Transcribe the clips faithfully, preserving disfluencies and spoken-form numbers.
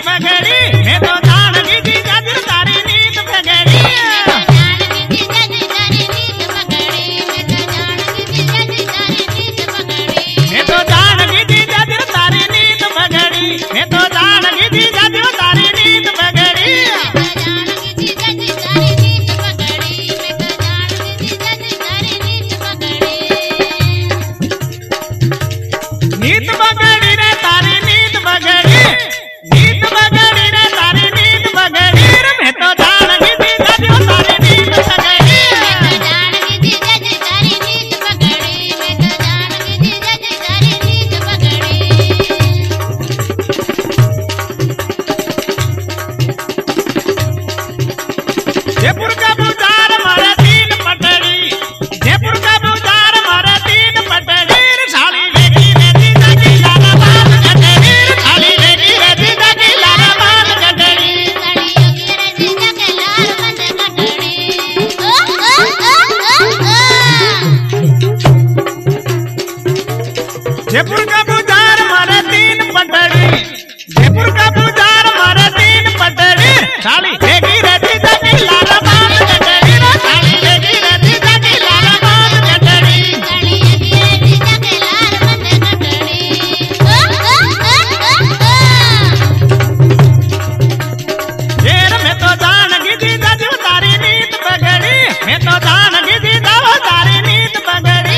बगड़ी मैं तो जान गी जज तारी नीत बगड़ी मैं तो जान गी जज तारी नीत बगड़ी मैं तो जान गी जज तारी नीत बगड़ी नीत बगड़ी रे तारी नीत बगड़ी नीत बगड़ी रे तारी नीत बगड़ी रे मैं तो जान गी जज तारी नीत बगड़ी जयपुर का बाजार मारे तीन पटड़ी जयपुर का बाजार मारे तीन पटड़ी साली वेगी रेती जागी लाला बाल गटड़ी साली वेगी रेती जागी लाला बाल गटड़ी जयपुर का बाजार मारे तीन पटड़ी जयपुर का बाजार मारे तीन पटड़ी साली वेगी रेती जागी लाला बाल गटड़ी साली वेगी रेती जागी लाला बाल गटड़ी शेर मैं तो जान गी जज तारी नीत बगड़ी मैं तो जान गी जज तारी नीत बगड़ी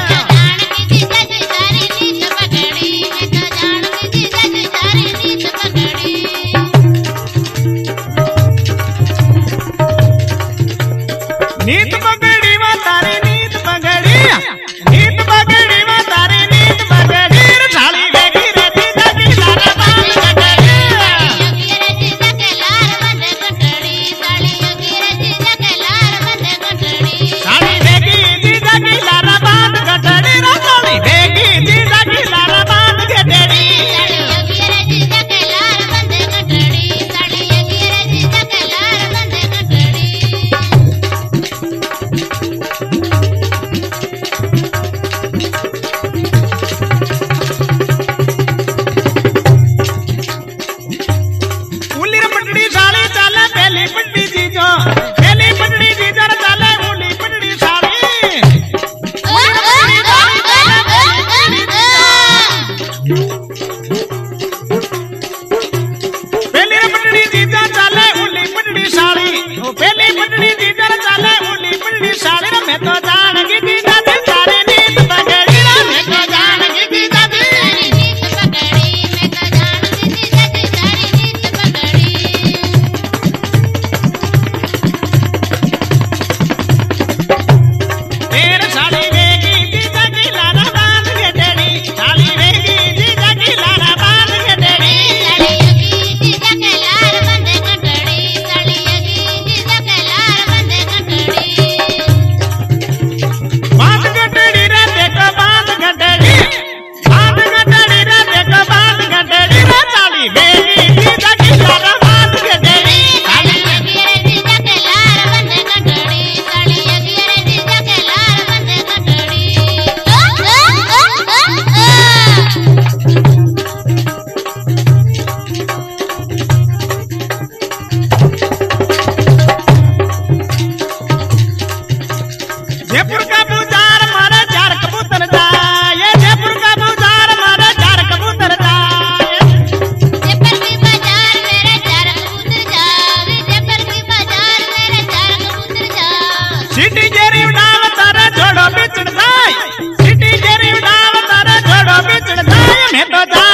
नीत बगड़ी वा तारी नीत बगड़ी नीत बगड़ी वा तारी नीत बगड़ी साली वेगी रेती जागी लाला बाल गटड़ी साली वेगी जागी लाला बाल गटड़ी साली वेगी जागी लाला बाल गटड़ी उली पटड़ी साली चाले पहली पटड़ी जीजो पहली पटड़ी जीजो चाले उली पटड़ी साली पहली पटड़ी जीजो चाले उली पटड़ी साली पहली पटड़ी जीजो चाले उली पटड़ी साली मैं तो जान गी जज तारी नीत बगड़ी मैं तो जान गी जज तेरे साली वेगी जागी लाला बाल गटड़ी साली वेगी जागी लाला बाल गटड़ी बाल गटड़ी रे देखो बाल गटड़ी बाल गटड़ी रे देखो बाल गटड़ी रे साली वेगी जागी लाला बाल गटड़ी साली जयपुर का बाजार मारे चार कबूतर जाए जयपुर का बाजार मारे चार कबूतर जाए सिटी जेरी उड़ाव तारा छोड़ो बिछड़ जाए सिटी जेरी उड़ाव तारा छोड़ो बिछड़ जाए मैं तो जा